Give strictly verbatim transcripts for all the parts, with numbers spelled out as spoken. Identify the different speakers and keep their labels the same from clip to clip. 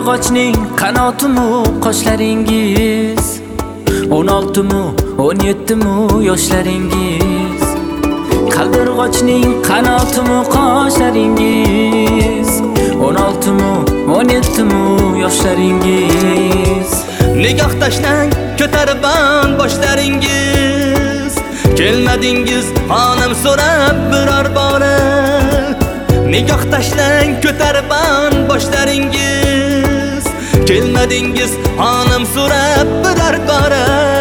Speaker 1: qaldirg'ochning qanotimi qoshlaringiz, o'n oltimi o'n yettimi yoshlaringiz. Qaldirg'ochning qanotimi qoshlaringiz, o'n oltimi o'n yettimi yoshlaringiz.
Speaker 2: Nigoh tashlang ko'tarban boshlaringiz, kelmadingiz xonim so'rab biror bora. Nigoh tashlang ko'tarban boshlaringiz, kelmadingiz xonim so'rab biror bora.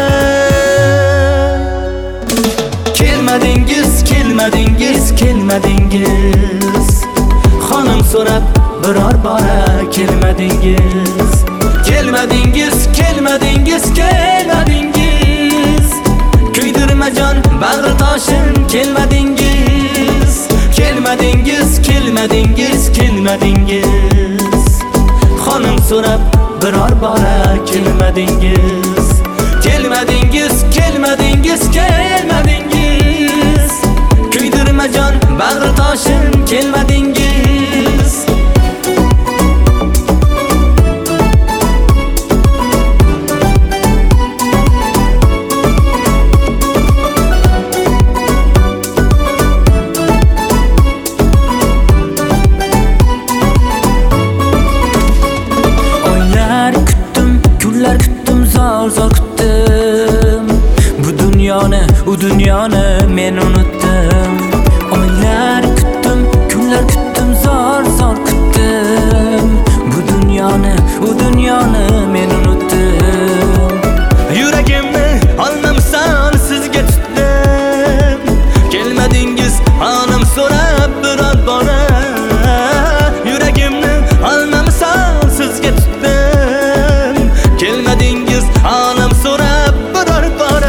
Speaker 2: Kelmadingiz, kelmadingiz, kelmadingiz xonim so'rab biror bora. Kelmadingiz, kelmadingiz, kelmadingiz, kelmadingiz kuydirmajon bag'ri toshim. Kelmadingiz, kelmadingiz, kelmadingiz, kelmadingiz xonim so'rab biror bora. Kelmadingiz, kelmadingiz, kelmadingiz, kelmadingiz kuydirmajon bag'ri toshim. Kelmadingiz. Zor kutdim bu dunyoni, u dunyoni men unutdim. Oylar kutdim, kunlar kutdim, zor zor kutdim bu dunyoni, u dunyoni men unutdim. Yuragimni olmamsan sizga tutdim, kelmadingiz xonim so'rab biror bora. Yuragimni olmamsan sizga tutdim, kelmadingiz xonim so'rab biror bora.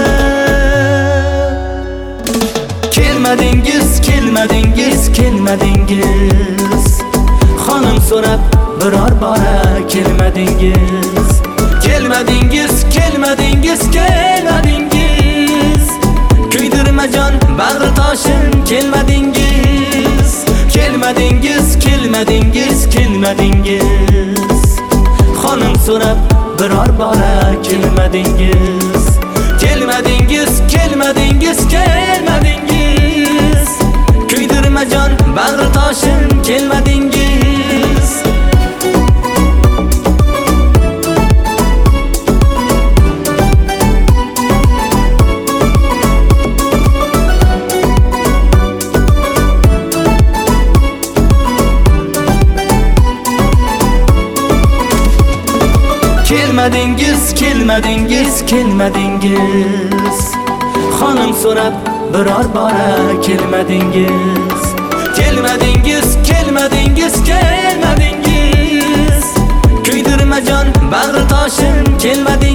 Speaker 2: Kelmadingiz, kelmadingiz, kelmadingiz xonim so'rab biror bora. Kelmadingiz, kelmadingiz, kelmadingiz, kelmadingiz kuydirmajon bag'ri toshim. Kelmadingiz, kelmadingiz, kelmadingiz, kelmadingiz xonim so'rab biror bora. Kelmadingiz, kelmadingiz, kelmadingiz, kelmadingiz kuydirmajon bag'ri toshim. Kelmadingiz. Kelmadingiz, kelmadingiz, kelmadingiz xonim so'rab biror bora. Kelmadingiz, kelmadingiz, kelmadingiz, kelmadingiz kuydirmajon bag'ri toshim. Kelmadingiz.